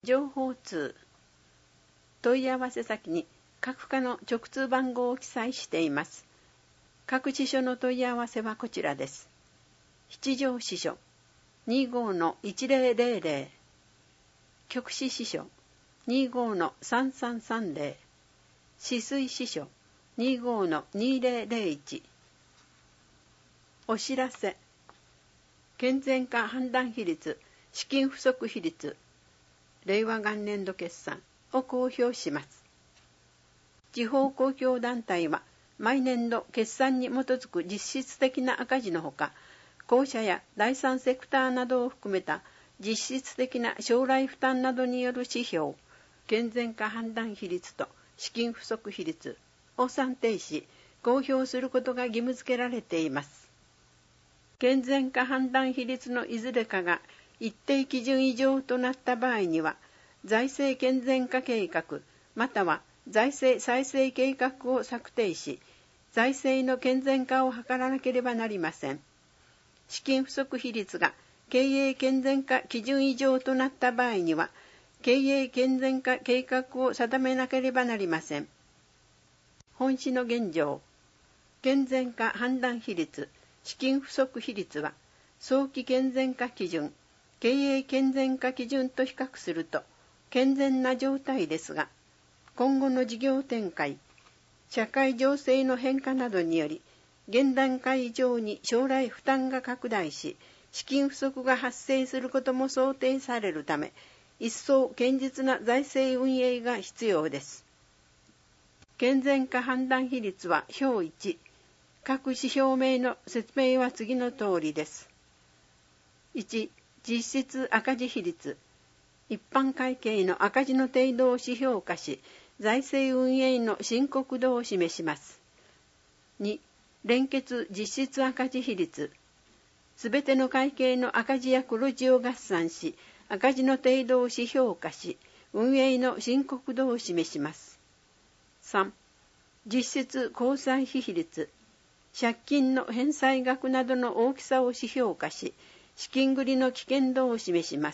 情報通。問い合わせ先に各課の直通番号を記載しています。各支所の問い合わせはこちらです。七条支所 25-1000、極支支所 25-3330、止水支所 25-2001。お知らせ。健全化判断比率、資金不足比率、令和元年度決算を公表します。地方公共団体は毎年度決算に基づく実質的な赤字のほか、公社や第三セクターなどを含めた実質的な将来負担などによる指標、健全化判断比率と資金不足比率を算定し、公表することが義務付けられています。健全化判断比率のいずれかが一定基準以上となった場合には、財政健全化計画または財政再生計画を策定し、財政の健全化を図らなければなりません。資金不足比率が経営健全化基準以上となった場合には、経営健全化計画を定めなければなりません。本市の現状、健全化判断比率、資金不足比率は、早期健全化基準、経営健全化基準と比較すると健全な状態ですが、今後の事業展開、社会情勢の変化などにより、現段階以上に将来負担が拡大し、資金不足が発生することも想定されるため、一層堅実な財政運営が必要です。健全化判断比率は表1、各指標名の説明は次の通りです。1、実質赤字比率。一般会計の赤字の程度を指標化し、財政運営の深刻度を示します。2、連結実質赤字比率。すべての会計の赤字や黒字を合算し、赤字の程度を指標化し、運営の深刻度を示します。3、実質公債費比率。借金の返済額などの大きさを指標化し、資金繰りの危険度を示します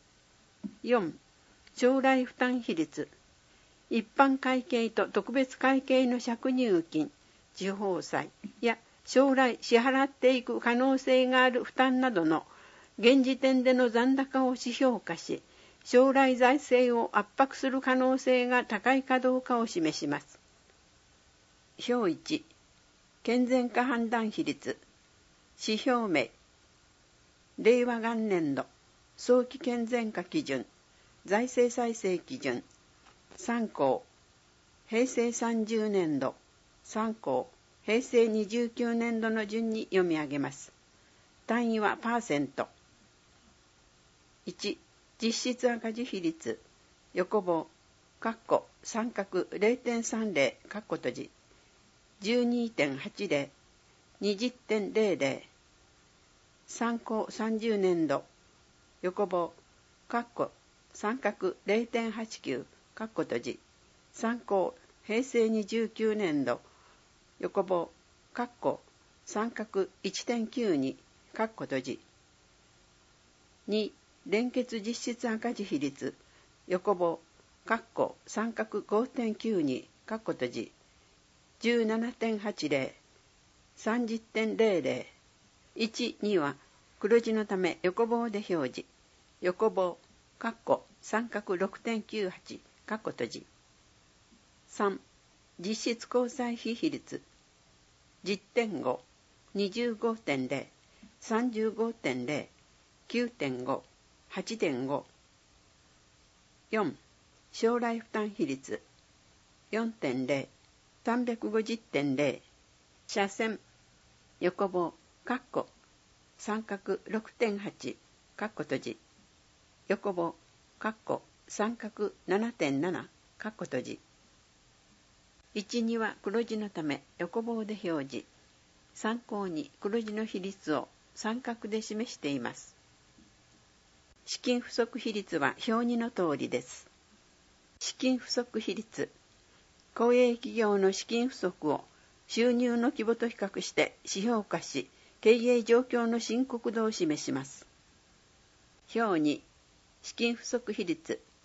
。4、将来負担比率。一般会計と特別会計の借入金、地方債や将来支払っていく可能性がある負担などの現時点での残高を指標化し、将来財政を圧迫する可能性が高いかどうかを示します。表1、健全化判断比率。指標名。令和元年度早期健全化基準、財政再生基準。3項、平成30年度、3項、平成29年度の順に読み上げます。単位はパーセント。1、実質赤字比率、横棒、括弧、三角 0.30、括弧閉じ、12.80、20.00、参考30年度、横棒、括弧、三角 0.89、括弧閉じ、参考平成29年度、横棒、括弧、三角 1.92、括弧閉じ。2、連結実質赤字比率、横棒、括弧、三角 5.92、括弧閉じ。17.80、30.00、1、2は黒字のため横棒で表示。横棒、括弧、三角 6.98、括弧閉じ。3、実質公債費比率。10.5、25.0、35.0、9.5、8.5。4、将来負担比率。4.0、350.0、斜線、横棒、括弧、三角 6.8、括弧閉じ。横棒、括弧、三角 7.7、括弧閉じ。1、2は黒字のため横棒で表示。参考に黒字の比率を三角で示しています。資金不足比率は表2の通りです。資金不足比率。公営企業の資金不足を収入の規模と比較して指標化し、経営状況の深刻度を示します。表2、資金不足比率。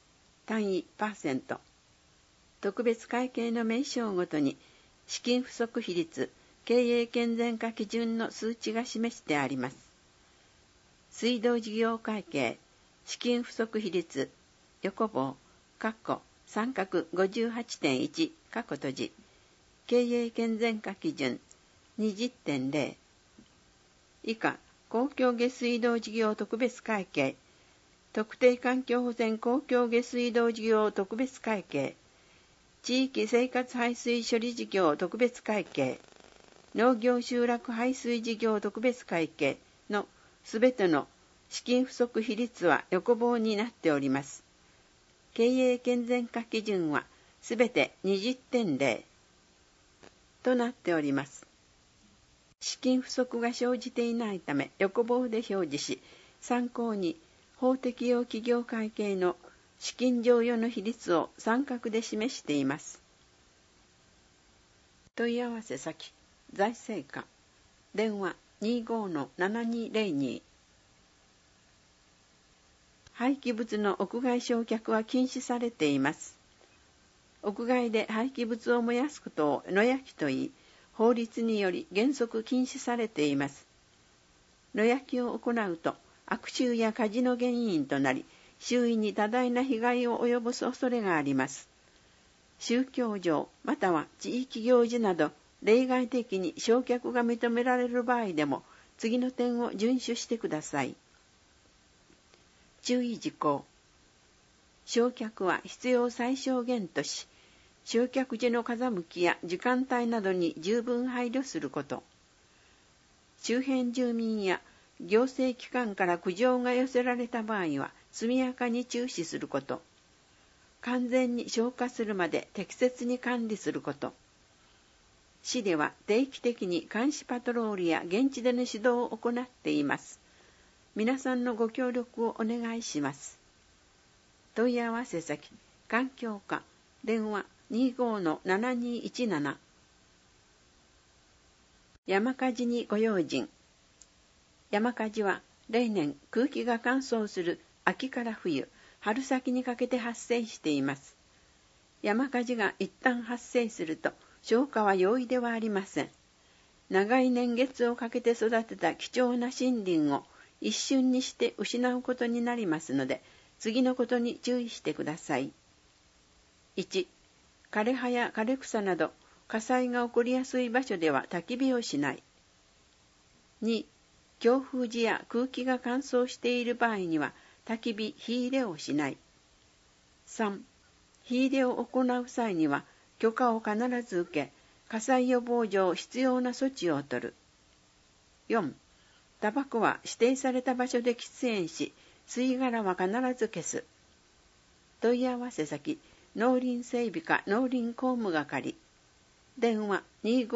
単位%、特別会計の名称ごとに資金不足比率、経営健全化基準の数値が示してあります。水道事業会計、資金不足比率、横棒、三角 58.1、閉じ、経営健全化基準 20.0、以下、公共下水道事業特別会計、特定環境保全公共下水道事業特別会計、地域生活排水処理事業特別会計、農業集落排水事業特別会計のすべての資金不足比率は横棒になっております。経営健全化基準はすべて 20.0 となっております。資金不足が生じていないため横棒で表示し、参考に法適用企業会計の資金剰余の比率を三角で示しています。問い合わせ先、財政課、電話 25-7202。廃棄物の屋外焼却は禁止されています。屋外で廃棄物を燃やすことを野焼きといい、法律により原則禁止されています。野焼きを行うと悪臭や火事の原因となり、周囲に多大な被害を及ぼす恐れがあります。宗教上または地域行事など例外的に焼却が認められる場合でも次の点を遵守してください。注意事項。焼却は必要最小限とし、焼却時の風向きや時間帯などに十分配慮すること。周辺住民や行政機関から苦情が寄せられた場合は速やかに中止すること。完全に消火するまで適切に管理すること。市では定期的に監視パトロールや現地での指導を行っています。皆さんのご協力をお願いします。問い合わせ先、環境課、電話 25-7217。山火事にご用心。山火事は例年空気が乾燥する秋から冬、春先にかけて発生しています。山火事が一旦発生すると消火は容易ではありません。長い年月をかけて育てた貴重な森林を一瞬にして失うことになりますので、次のことに注意してください。1、枯れ葉や枯れ草など火災が起こりやすい場所では焚き火をしない。2、強風時や空気が乾燥している場合には焚き火・火入れをしない。3、火入れを行う際には許可を必ず受け、火災予防上必要な措置を取る。4、タバコは指定された場所で喫煙し、吸い殻は必ず消す。問い合わせ先、農林整備課農林工務係。電話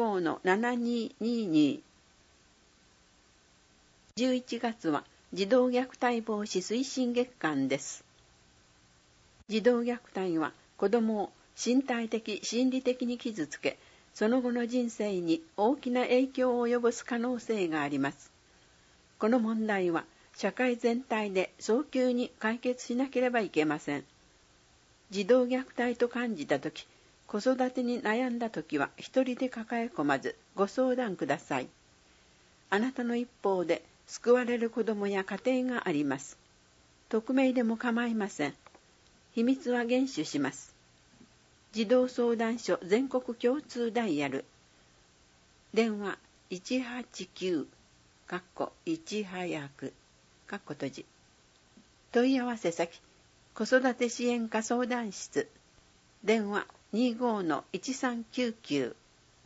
25-7222。11月は児童虐待防止推進月間です。児童虐待は子どもを身体的・心理的に傷つけ、その後の人生に大きな影響を及ぼす可能性があります。この問題は社会全体で早急に解決しなければいけません。児童虐待と感じたとき、子育てに悩んだときは一人で抱え込まずご相談ください。あなたの一方で救われる子どもや家庭があります。匿名でも構いません。秘密は厳守します。児童相談所全国共通ダイヤル。電話 189-1 早く閉じ。問い合わせ先、子育て支援課相談室。電話 25-1399。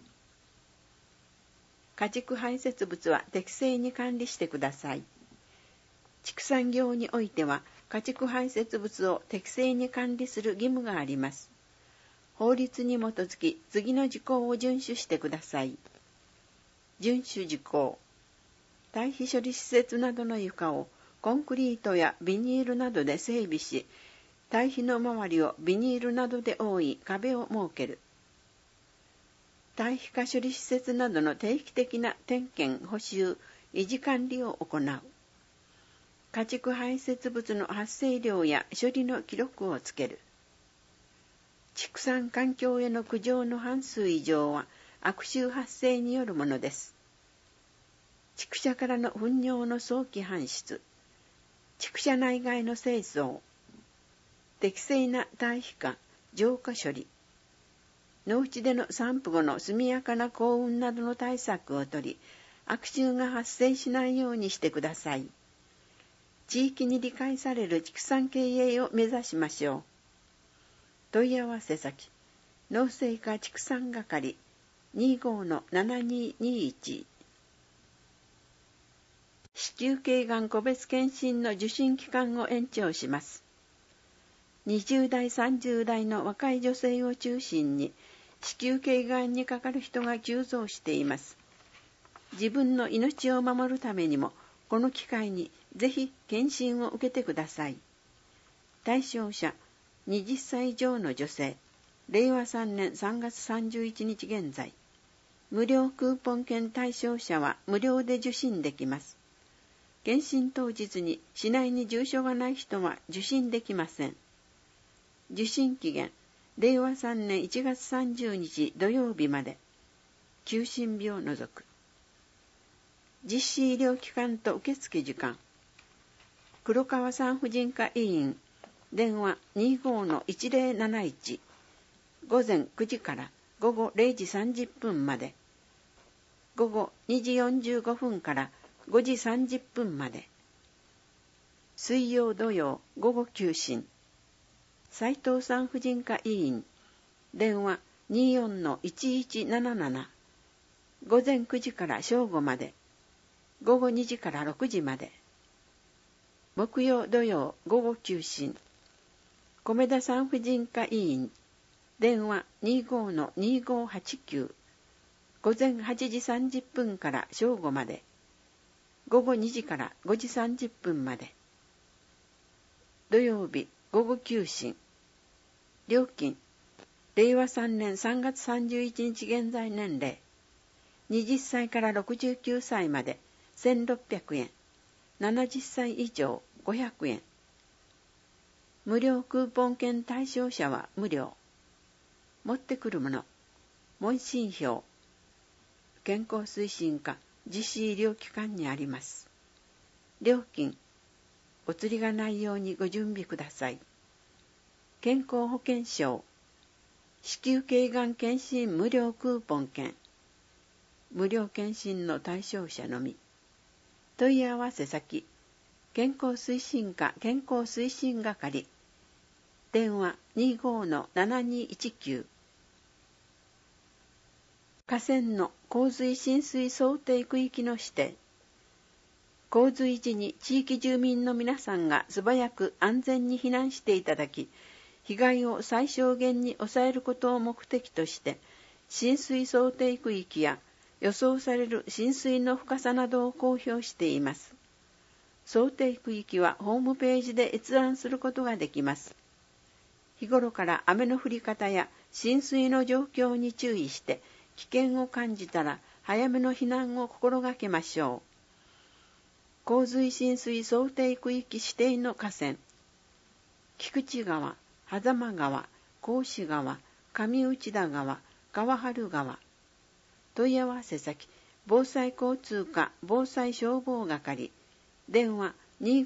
家畜排泄物は適正に管理してください。畜産業においては家畜排泄物を適正に管理する義務があります。法律に基づき次の事項を遵守してください。遵守事項。堆肥処理施設などの床をコンクリートやビニールなどで整備し、堆肥の周りをビニールなどで覆い壁を設ける。堆肥化処理施設などの定期的な点検・補修・維持管理を行う。家畜排泄物の発生量や処理の記録をつける。 畜産環境への苦情の半数以上は悪臭発生によるものです。畜舎からの糞尿の早期搬出、畜舎内外の清掃、適正な堆肥化、浄化処理、農地での散布後の速やかな降雨などの対策をとり、悪臭が発生しないようにしてください。地域に理解される畜産経営を目指しましょう。問い合わせ先、農政課畜産係 25-7221。子宮頸がん個別検診の受診期間を延長します。20代30代の若い女性を中心に子宮頸がんにかかる人が急増しています。自分の命を守るためにもこの機会にぜひ検診を受けてください。対象者20歳以上の女性、令和3年3月31日現在。無料クーポン券対象者は無料で受診できます。検診当日に市内に住所がない人は受診できません。受診期限、令和3年1月30日土曜日まで。休診日を除く。実施医療機関と受付時間。黒川産婦人科医院、電話 25-1071。午前9時から午後0時30分まで。午後2時45分から5時30分まで。水曜土曜午後休診。斉藤産婦人科医院、電話 24-1177。午前9時から正午まで。午後2時から6時まで。木曜土曜午後休診。米田産婦人科医院、電話 25-2589。午前8時30分から正午まで。午後2時から5時30分まで。土曜日午後休診。料金、令和3年3月31日現在年齢、20歳から69歳まで1600円、70歳以上500円。無料クーポン券対象者は無料。持ってくるもの、問診票、健康推進課実施医療機関にあります。料金、お釣りがないようにご準備ください。健康保険証、子宮頸がん検診無料クーポン券、無料検診の対象者のみ。問い合わせ先、健康推進課健康推進係、電話 25-7219。河川の洪水浸水想定区域の指定。洪水時に地域住民の皆さんが素早く安全に避難していただき、被害を最小限に抑えることを目的として、浸水想定区域や予想される浸水の深さなどを公表しています。想定区域はホームページで閲覧することができます。日頃から雨の降り方や浸水の状況に注意して、危険を感じたら早めの避難を心がけましょう。洪水浸水想定区域指定の河川、菊池川、狭間川、格子川、上内田川、川春川。問い合わせ先、防災交通課防災消防係、電話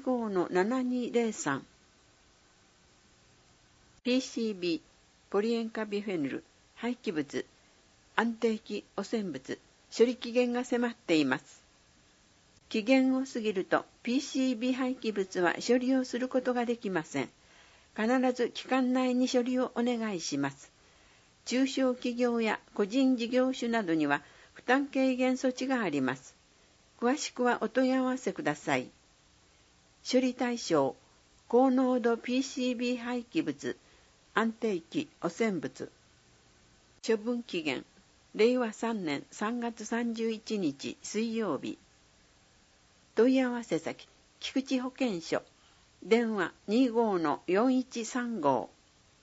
25-7203。PCB、ポリ塩化ビフェヌル、廃棄物、安定期汚染物、処理期限が迫っています。期限を過ぎると PCB 廃棄物は処理をすることができません。必ず期間内に処理をお願いします。中小企業や個人事業主などには負担軽減措置があります。詳しくはお問い合わせください。処理対象、高濃度 PCB 廃棄物、安定期汚染物。処分期限、令和3年3月31日水曜日。問い合わせ先、菊池保健所、電話 25-4135。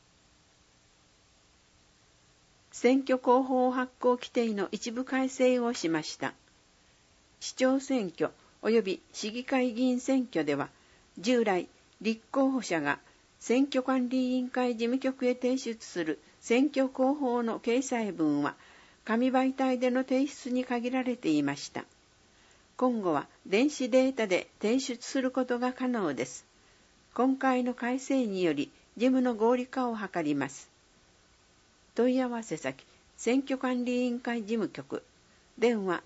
選挙広報発行規定の一部改正をしました。市長選挙及び市議会議員選挙では、従来立候補者が選挙管理委員会事務局へ提出する選挙広報の掲載文は紙媒体での提出に限られていました。今後は電子データで提出することが可能です。今回の改正により事務の合理化を図ります。問い合わせ先、選挙管理委員会事務局、電話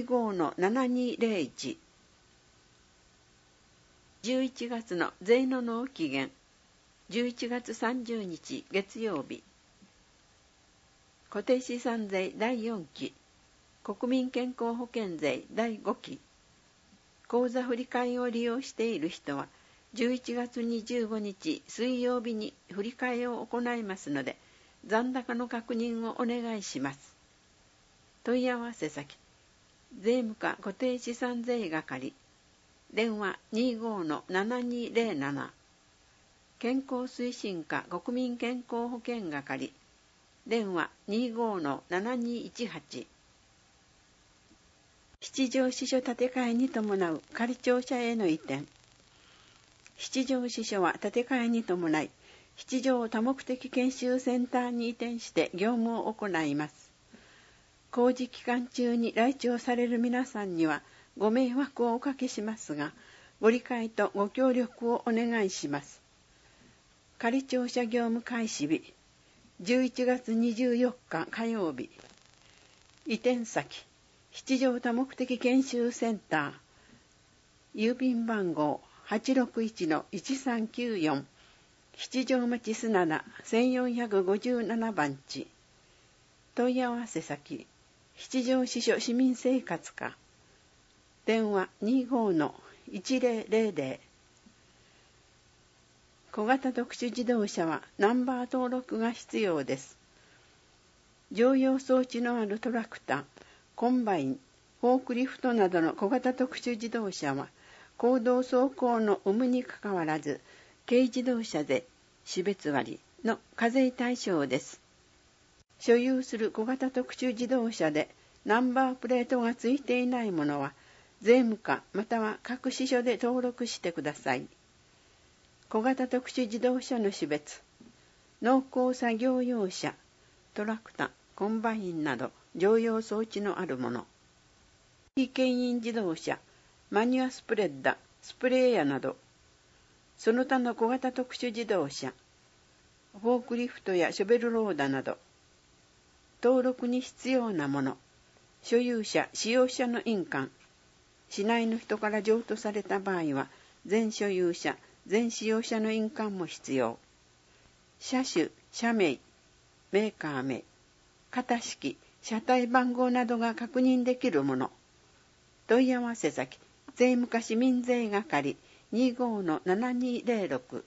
25-7201。11月の税の納期限、11月30日月曜日。固定資産税第4期、国民健康保険税第5期。口座振替を利用している人は、11月25日水曜日に振り替えを行いますので、残高の確認をお願いします。問い合わせ先、税務課固定資産税係、電話 25-7207。健康推進課国民健康保険係、電話 25-7218。七条支所建て替えに伴う仮庁舎への移転。七条支所は建て替えに伴い、七条多目的研修センターに移転して業務を行います。工事期間中に来庁される皆さんにはご迷惑をおかけしますが、ご理解とご協力をお願いします。仮庁舎業務開始日、11月24日火曜日。移転先、七条多目的研修センター。郵便番号 861-1394。七条町砂名1457番地。問い合わせ先、七条支所市民生活課。電話 25-1000。小型特殊自動車はナンバー登録が必要です。乗用装置のあるトラクター、コンバイン、フォークリフトなどの小型特殊自動車は、公道走行の有無にかかわらず、軽自動車税、種別割の課税対象です。所有する小型特殊自動車でナンバープレートがついていないものは、税務課または各支所で登録してください。小型特殊自動車の種別、農耕作業用車、トラクター、コンバインなど乗用装置のあるもの。非牽引自動車、マニュアスプレッダ、スプレーヤなど、その他の小型特殊自動車、フォークリフトやショベルローダなど、登録に必要なもの、所有者、使用者の印鑑、市内の人から譲渡された場合は、全所有者、全使用者の印鑑も必要。車種、車名、メーカー名、型式、車体番号などが確認できるもの。問い合わせ先、税務課市民税係 25-7206。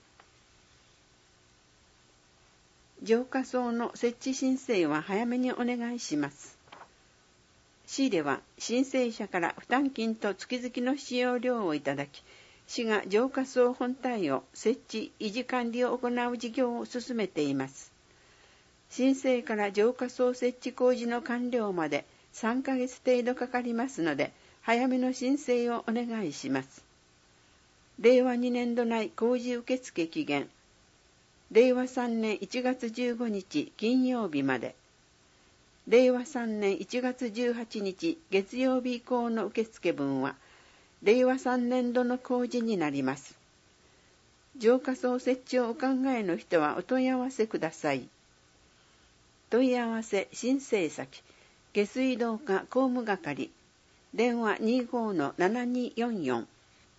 浄化槽の設置申請は早めにお願いします。市では申請者から負担金と月々の使用料をいただき、市が浄化槽本体を設置、維持管理を行う事業を進めています。申請から浄化槽設置工事の完了まで3ヶ月程度かかりますので、早めの申請をお願いします。令和2年度内工事受付期限、令和3年1月15日金曜日まで、令和3年1月18日月曜日以降の受付分は、令和3年度の工事になります。浄化槽設置をお考えの人はお問い合わせください。問い合わせ申請先、下水道課工務係、電話 25-7244。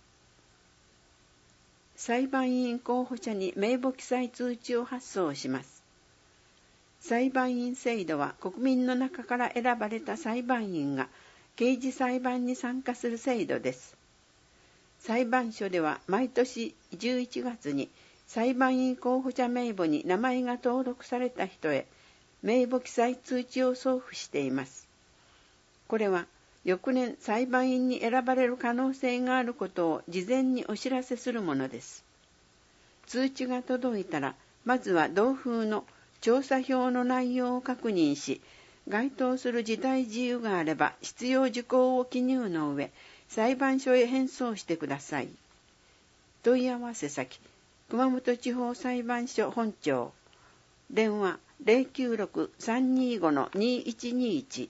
裁判員候補者に名簿記載通知を発送します。裁判員制度は国民の中から選ばれた裁判員が刑事裁判に参加する制度です。裁判所では毎年11月に裁判員候補者名簿に名前が登録された人へ名簿記載通知を送付しています。これは翌年裁判員に選ばれる可能性があることを事前にお知らせするものです。通知が届いたら、まずは同封の調査票の内容を確認し、該当する事態事由があれば必要事項を記入の上、裁判所へ返送してください。問い合わせ先、 熊本地方裁判所本庁、電話 096-325-2121。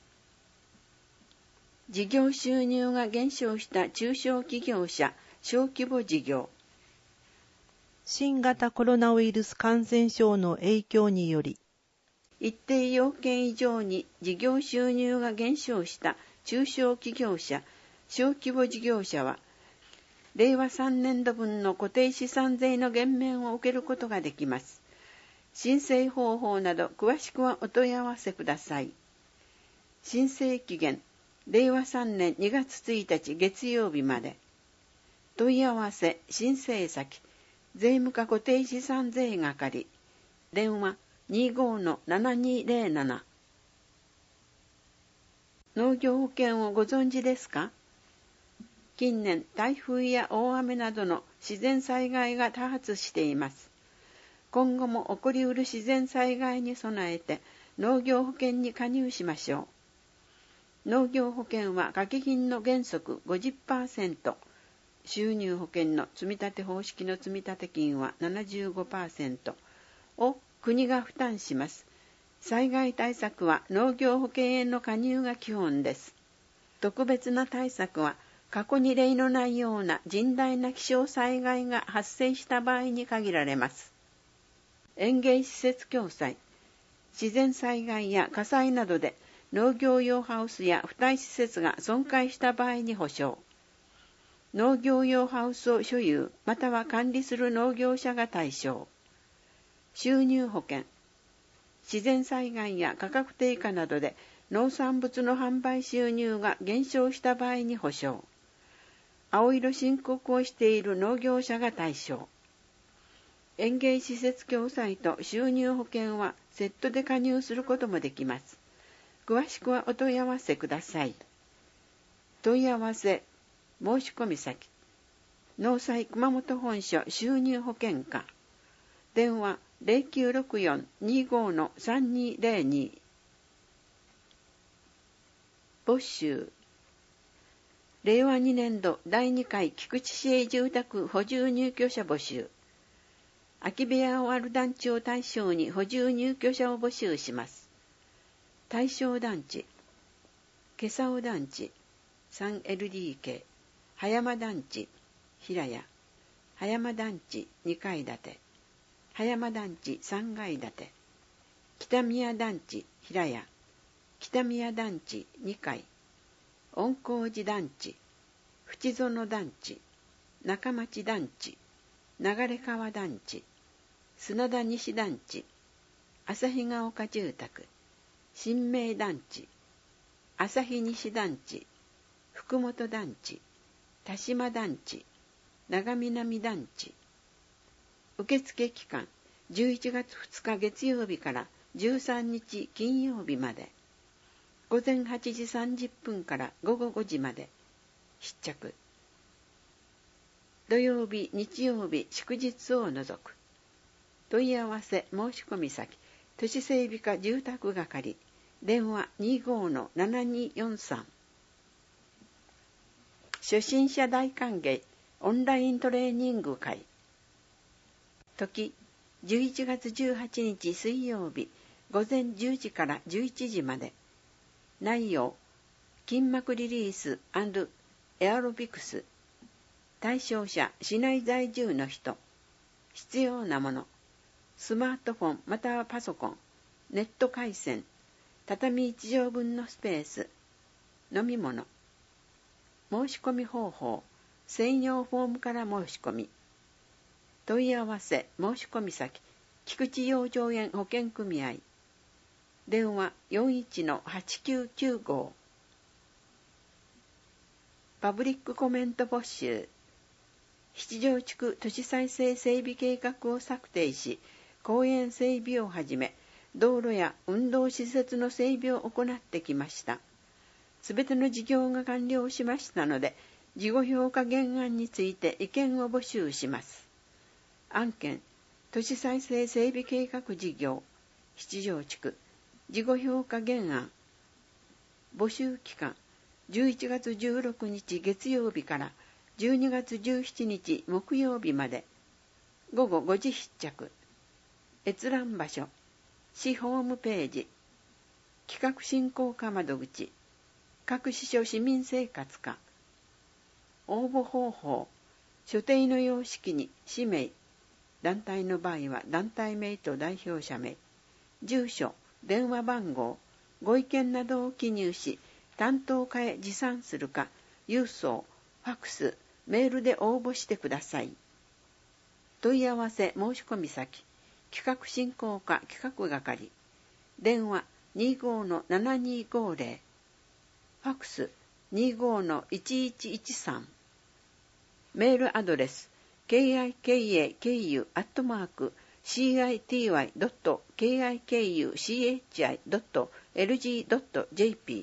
事業収入が減少した中小企業者、小規模事業。 新型コロナウイルス感染症の影響により、 一定要件以上に事業収入が減少した中小企業者、小規模事業者は、令和3年度分の固定資産税の減免を受けることができます。申請方法など詳しくはお問い合わせください。申請期限、令和3年2月1日月曜日まで。問い合わせ、申請先、税務課固定資産税係、電話 25-7207。農業保険をご存知ですか？近年、台風や大雨などの自然災害が多発しています。今後も起こりうる自然災害に備えて農業保険に加入しましょう。農業保険は掛金の原則 50%、収入保険の積立方式の積立金は 75% を国が負担します。災害対策は農業保険への加入が基本です。特別な対策は過去に例のないような甚大な気象災害が発生した場合に限られます。園芸施設共済、自然災害や火災などで農業用ハウスや付帯施設が損壊した場合に保証。農業用ハウスを所有または管理する農業者が対象。収入保険、自然災害や価格低下などで農産物の販売収入が減少した場合に保証。青色申告をしている農業者が対象。園芸施設共済と収入保険はセットで加入することもできます。詳しくはお問い合わせください。問い合わせ、申し込み先、農災熊本本所収入保険課、電話 0964-25-3202。募集、令和2年度第2回菊池市営住宅補充入居者募集。空き部屋をある団地を対象に補充入居者を募集します。対象団地、今朝尾団地 3LDK、葉山団地平屋、葉山団地2階建て、葉山団地3階建て、北宮団地平屋、北宮団地2階、恩光寺団地、淵園団地、中町団地、流川団地、砂田西団地、旭ヶ丘住宅、新明団地、旭西団地、福本団地、田島団地、長南団地。受付期間、11月2日月曜日から13日金曜日まで。午前8時30分から午後5時まで。必着。土曜日、日曜日、祝日を除く。問い合わせ申し込み先、都市整備課住宅係、電話 25-7243。初心者大歓迎オンライントレーニング会。時、11月18日水曜日、午前10時から11時まで。内容、筋膜リリース&エアロビクス。対象者、市内在住の人。必要なもの。スマートフォンまたはパソコン、ネット回線、畳1畳分のスペース、飲み物。申し込み方法、専用フォームから申し込み。問い合わせ申し込み先、菊池養生園保険組合。電話 41-8995。パブリックコメント募集。七条地区都市再生整備計画を策定し、公園整備をはじめ、道路や運動施設の整備を行ってきました。すべての事業が完了しましたので、事後評価原案について意見を募集します。案件、都市再生整備計画事業、七条地区、事後評価原案。募集期間、11月16日月曜日から12月17日木曜日まで。 午後5時必着。閲覧場所、市ホームページ、企画振興課窓口、各支所市民生活課。応募方法、所定の様式に氏名、団体の場合は団体名と代表者名、住所、電話番号、ご意見などを記入し、担当課へ持参するか、郵送、ファクス、メールで応募してください。問い合わせ申し込み先、企画振興課企画係、電話 25-7250、ファクス 25-1113、メールアドレス kikaku.kikuchi.lg.jp。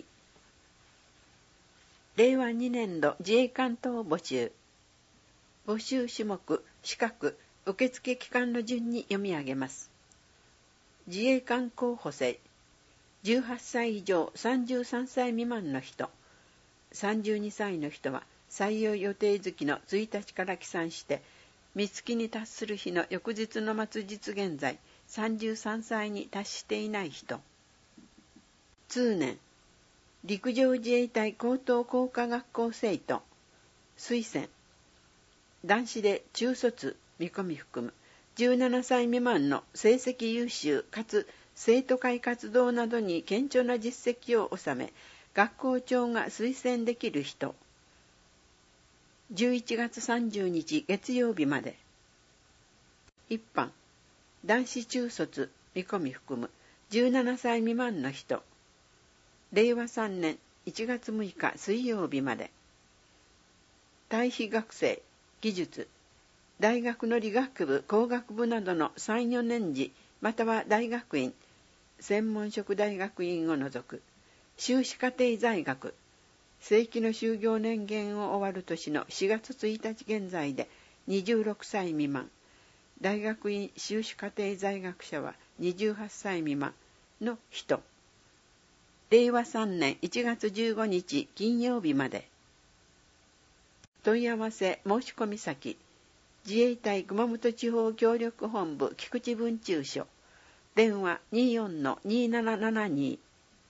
令和2年度自衛官等募集。募集種目、資格、受付期間の順に読み上げます。自衛官候補生、18歳以上33歳未満の人、32歳の人は採用予定月の1日から起算して三月に達する日の翌日の末日現在33歳に達していない人。通年、陸上自衛隊高等工科学校生徒、推薦、男子で中卒見込み含む17歳未満の成績優秀かつ生徒会活動などに顕著な実績を収め、学校長が推薦できる人。11月30日月曜日まで。一般、男子中卒見込み含む17歳未満の人。令和3年1月6日水曜日まで。対比学生、技術、大学の理学部、工学部などの3、4年次、または大学院、専門職大学院を除く、修士課程在学、正規の就業年限を終わる年の4月1日現在で26歳未満、大学院修士課程在学者は28歳未満の人。令和3年1月15日金曜日まで。問い合わせ申し込み先、自衛隊熊本地方協力本部菊池分駐所、電話 24-2772。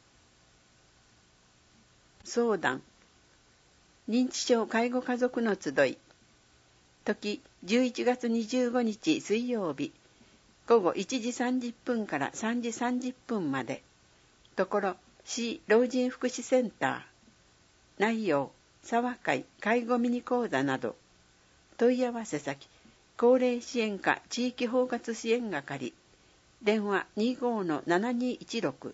相談、認知症介護家族の集い。時11月25日水曜日、午後1時30分から3時30分まで。ところ市老人福祉センター。内容、沢会介護ミニ講座など。問い合わせ先、高齢支援課地域包括支援係。電話 25-7216。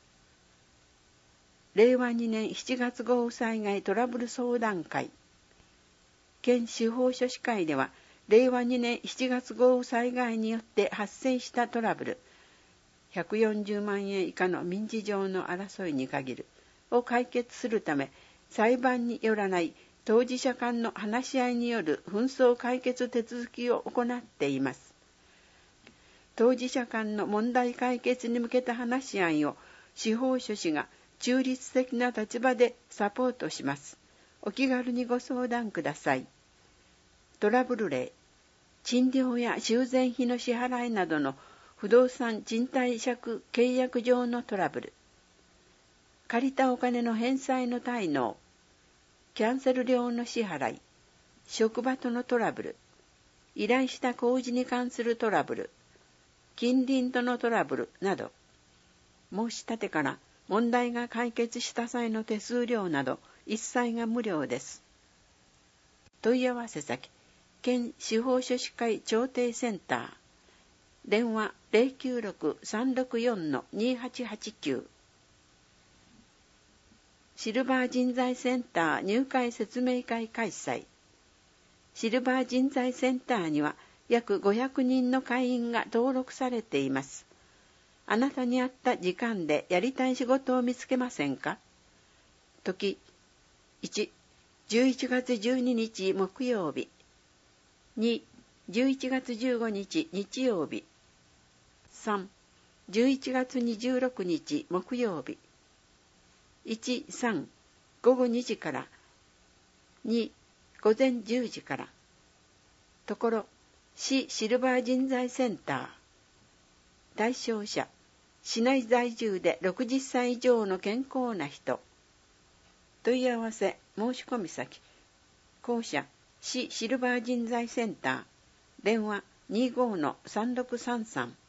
令和2年7月豪雨災害トラブル相談会。県司法書士会では、令和2年7月豪雨災害によって発生したトラブル、140万円以下の民事上の争いに限るを解決するため、裁判によらない当事者間の話し合いによる紛争解決手続きを行っています。当事者間の問題解決に向けた話し合いを司法書士が中立的な立場でサポートします。お気軽にご相談ください。トラブル例、賃料や修繕費の支払いなどの不動産賃貸借契約上のトラブル、借りたお金の返済の滞納、キャンセル料の支払い、職場とのトラブル、依頼した工事に関するトラブル、近隣とのトラブルなど、申し立てから問題が解決した際の手数料など一切が無料です。問い合わせ先、県司法書士会調停センター。電話 096-364-2889。シルバー人材センター入会説明会開催。シルバー人材センターには約500人の会員が登録されています。あなたに合った時間でやりたい仕事を見つけませんか？時1、11月12日木曜日。2、11月15日日曜日。3、11月26日木曜日。1、3、午後2時から。2、午前10時から。ところ、 市シルバー人材センター。対象者、市内在住で60歳以上の健康な人。問い合わせ申し込み先、校舎市シルバー人材センター、電話 25-3633。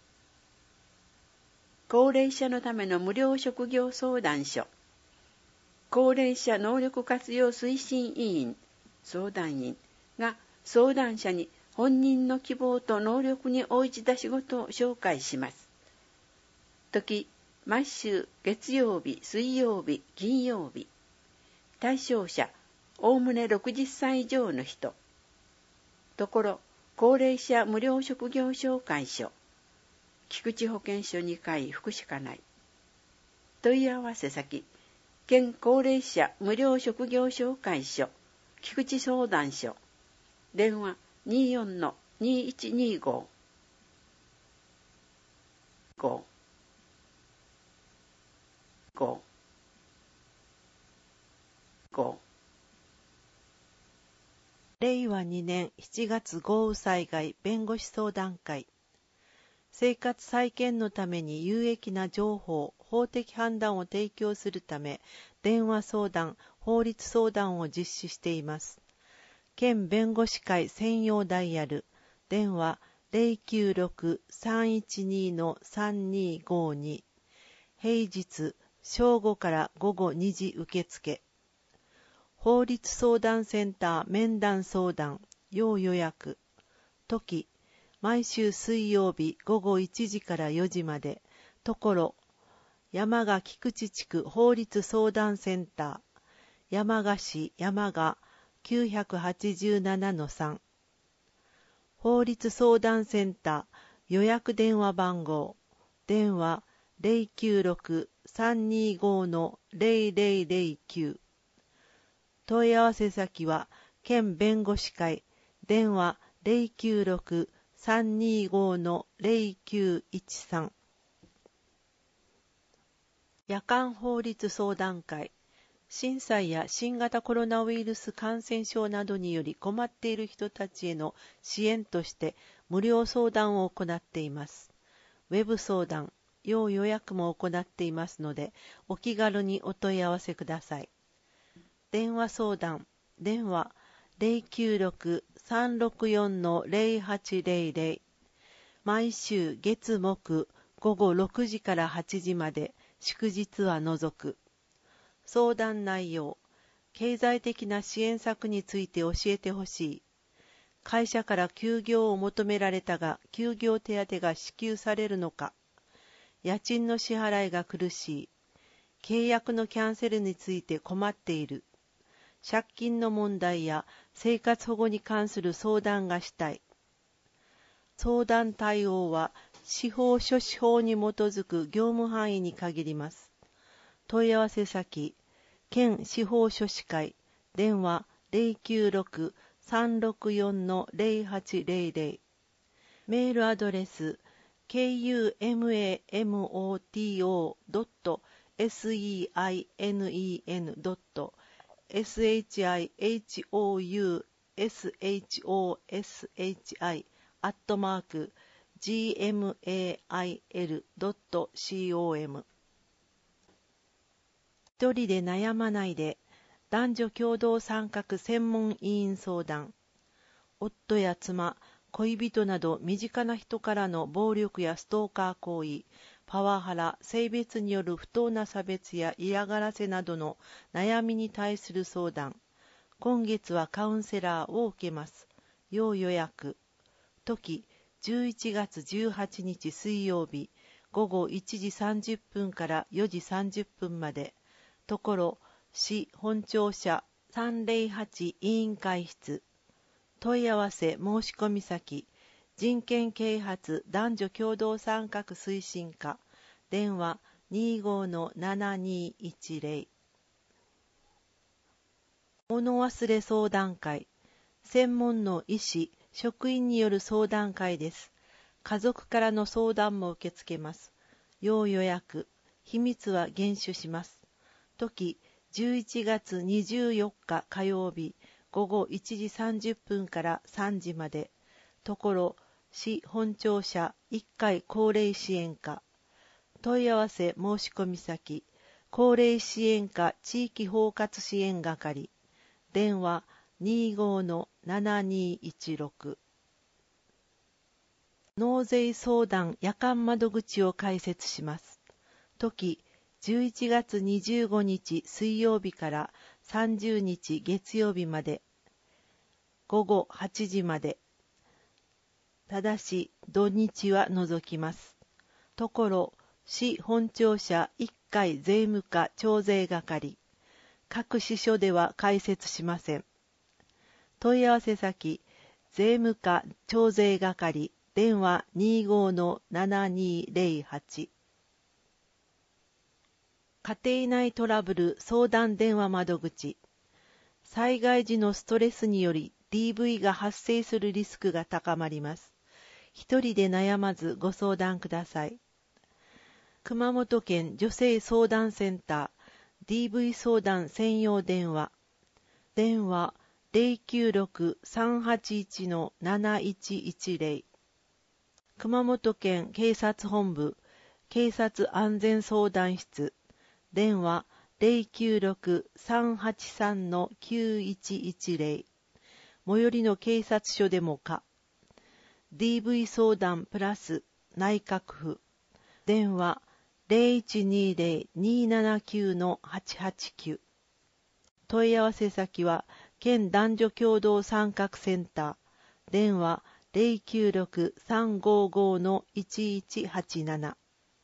高齢者のための無料職業相談所。高齢者能力活用推進委員、相談員が相談者に本人の希望と能力に応じた仕事を紹介します。時、毎週月曜日、水曜日、金曜日。対象者、おおむね60歳以上の人。ところ、高齢者無料職業紹介所。菊池保健所2階福祉課内。問い合わせ先、県高齢者無料職業紹介所、菊池相談所。電話 24-2125。 令和2年7月豪雨災害弁護士相談会。生活再建のために有益な情報、法的判断を提供するため、電話相談、法律相談を実施しています。県弁護士会専用ダイヤル、電話 096-312-3252。平日、正午から午後2時受付。法律相談センター面談相談、要予約。時、毎週水曜日午後1時から4時まで。ところ、山賀菊池地区法律相談センター、山賀市山賀 987-3。法律相談センター予約電話番号、電話 096-325-0009。問い合わせ先は、県弁護士会、電話 096-325-0913。夜間法律相談会。震災や新型コロナウイルス感染症などにより困っている人たちへの支援として無料相談を行っています。ウェブ相談、要予約も行っていますので、お気軽にお問い合わせください。電話相談、電話 096-364-0800。毎週月木午後6時から8時まで、祝日は除く。相談内容、経済的な支援策について教えてほしい。会社から休業を求められたが、休業手当が支給されるのか。家賃の支払いが苦しい。契約のキャンセルについて困っている。借金の問題や生活保護に関する相談がしたい。相談対応は司法書士法に基づく業務範囲に限ります。問い合わせ先、県司法書士会、電話 096-364-0800。メールアドレス、kumemoto.shinshoshi@gmail.com。一人で悩まないで、男女共同参画専門委員相談。夫や妻、恋人など身近な人からの暴力やストーカー行為、パワハラ、性別による不当な差別や嫌がらせなどの悩みに対する相談。今月はカウンセラーを受けます。要予約。時、11月18日水曜日、午後1時30分から4時30分まで。ところ、市本庁舎308委員会室。問い合わせ申し込み先、人権啓発男女共同参画推進課、電話 25-7210。物忘れ相談会、専門の医師、職員による相談会です。家族からの相談も受け付けます。要予約、秘密は厳守します。時、11月24日火曜日、午後1時30分から3時まで。 ところ市本庁舎1階高齢支援課。問い合わせ申し込み先、高齢支援課地域包括支援係。電話 25-7216。納税相談夜間窓口を開設します。時、11月25日水曜日から30日月曜日まで。午後8時まで。ただし、土日は除きます。ところ、市本庁舎1階税務課徴税係。各支所では開設しません。問い合わせ先、税務課徴税係。電話 25-7208。家庭内トラブル相談電話窓口。災害時のストレスにより DV が発生するリスクが高まります。一人で悩まずご相談ください。熊本県女性相談センター DV 相談専用電話。電話 096-381-7110。熊本県警察本部警察安全相談室。電話 096-383-9110。最寄りの警察署でもか。DV 相談プラス内閣府。電話 0120-279-889。問い合わせ先は県男女共同参画センター。電話 096-355-1187。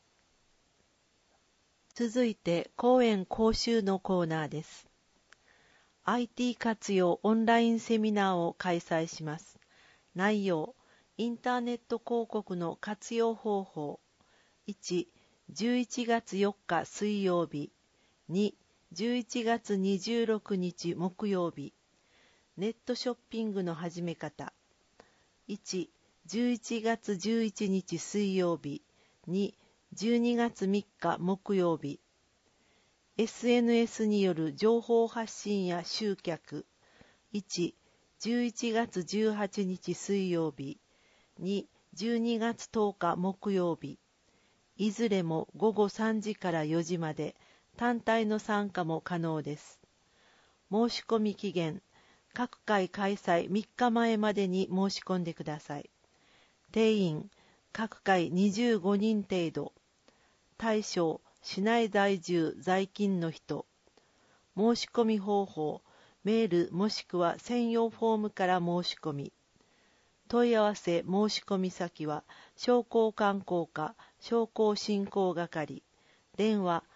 続いて講演講習のコーナーです。IT 活用オンラインセミナーを開催します。内容、インターネット広告の活用方法。1、11月4日水曜日。2、11月26日木曜日。ネットショッピングの始め方。1、11月11日水曜日。2、12月3日木曜日。SNS による情報発信や集客。1、11月18日水曜日。2、12月10日木曜日。いずれも午後3時から4時まで、単体の参加も可能です。申し込み期限、各回開催3日前までに申し込んでください。定員、各回25人程度。対象、市内在住在勤の人。申し込み方法、メールもしくは専用フォームから申し込み。問い合わせ申し込み先は商工観光課商工振興係。電話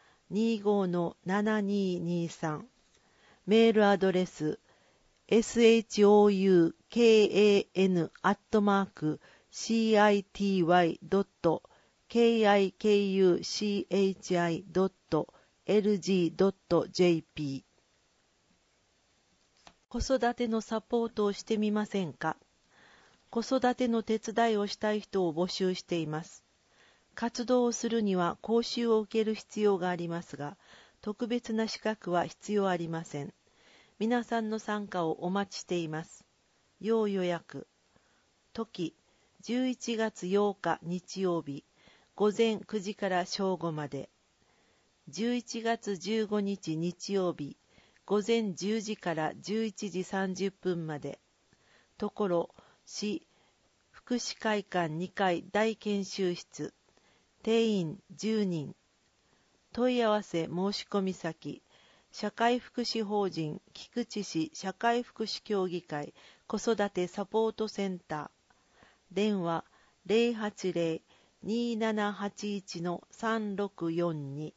25-7223。メールアドレス shoukan@kikuchi.lg.jp。 子育てのサポートをしてみませんか。子育ての手伝いをしたい人を募集しています。活動をするには講習を受ける必要がありますが、特別な資格は必要ありません。皆さんの参加をお待ちしています。要予約。時、11月8日日曜日、午前9時から正午まで。11月15日日曜日、午前10時から11時30分まで。ところ、市福祉会館2階大研修室。定員10人。問い合わせ申し込み先、社会福祉法人菊池市社会福祉協議会子育てサポートセンター。電話 080-2781-3642。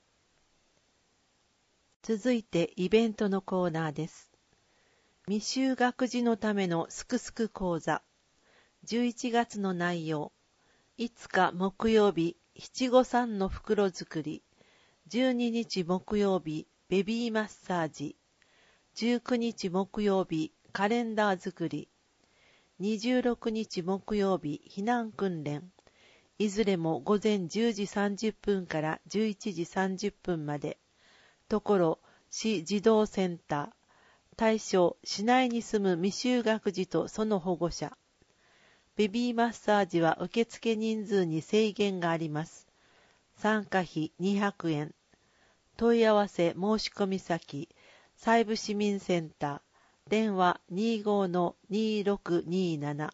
続いてイベントのコーナーです。未就学児のためのすくすく講座。11月の内容。5日木曜日、七五三の袋作り。12日木曜日、ベビーマッサージ。19日木曜日、カレンダー作り。26日木曜日、避難訓練。いずれも午前10時30分から11時30分まで。ところ、市児童センター。対象、市内に住む未就学児とその保護者。 ベビーマッサージは受付人数に制限があります。参加費200円。問い合わせ申し込み先、西部市民センター、電話 25-2627。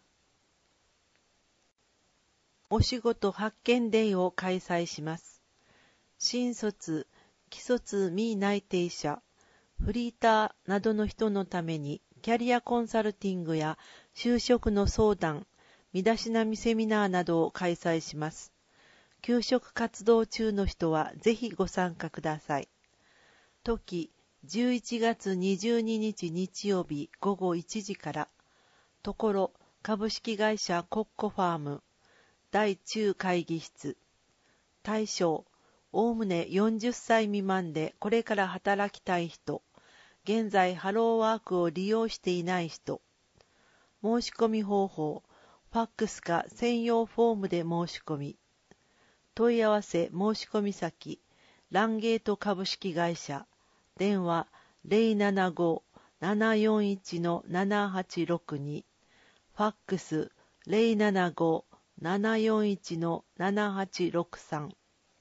お仕事発見デーを開催します。新卒、既卒未内定者、フリーターなどの人のためにキャリアコンサルティングや就職の相談、身だしなみセミナーなどを開催します。求職活動中の人はぜひご参加ください。時、11月22日日曜日午後1時から、ところ株式会社コッコファーム、第中会議室。対象、おおむね40歳未満でこれから働きたい人、現在ハローワークを利用していない人。申し込み方法、ファックスか専用フォームで申し込み。問い合わせ申し込み先、ランゲート株式会社、電話 075-741-7862、ファックス 075-741-7863。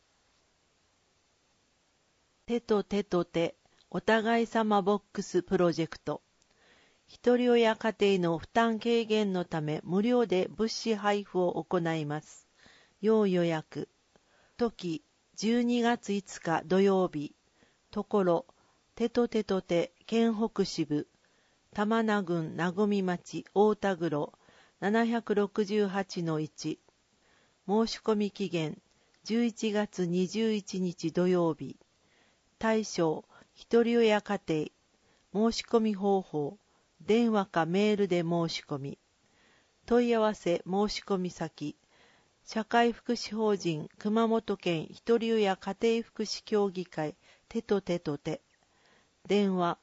手と手と手、お互い様ボックスプロジェクト。ひとり親家庭の負担軽減のため無料で物資配布を行います。要予約。時、12月5日土曜日。ところ、手と手と手、県北支部。玉名郡名込町大田黒 768-1。申し込み期限、11月21日土曜日。対象、ひとり親家庭。申し込み方法、電話かメールで申し込み。問い合わせ申し込み先、社会福祉法人熊本県ひとり親家庭福祉協議会手と手と手。電話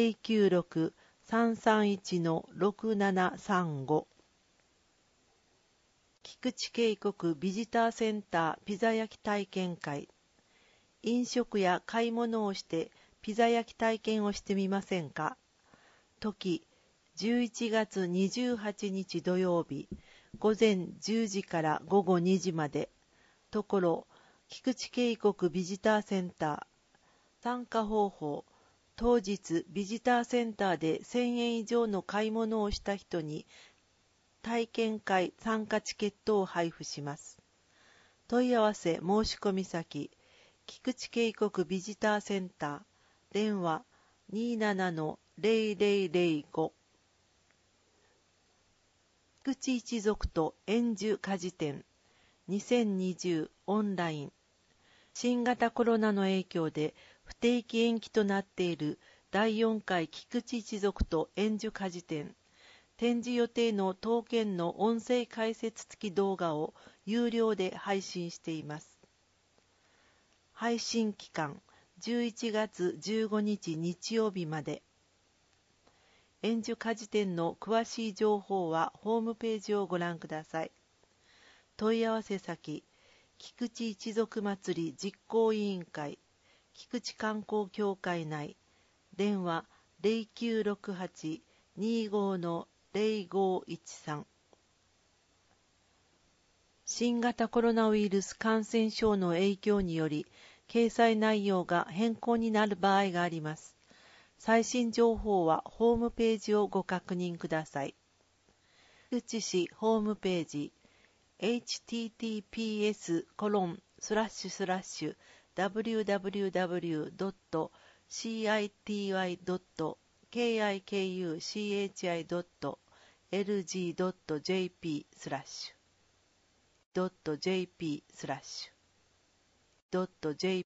096-331-6735。菊池渓谷ビジターセンターピザ焼き体験会。飲食や買い物をしてピザ焼き体験をしてみませんか。時、11月28日土曜日、午前10時から午後2時まで。ところ、菊池渓谷ビジターセンター。参加方法、当日ビジターセンターで1000円以上の買い物をした人に体験会参加チケットを配布します。問い合わせ申し込み先、菊池渓谷ビジターセンター、電話 27-0005。菊池一族と円寿家事展2020オンライン。新型コロナの影響で不定期延期となっている第4回菊池一族と円寿家事展。展示予定の当県の音声解説付き動画を有料で配信しています。配信期間11月15日日曜日まで。円寿家事展の詳しい情報はホームページをご覧ください。問い合わせ先、菊池一族祭り実行委員会、菊池観光協会内、電話 0968-25-0513。新型コロナウイルス感染症の影響により、掲載内容が変更になる場合があります。最新情報はホームページをご確認ください。菊池市ホームページ https://www.city.kikuchi.lg.jp/.jp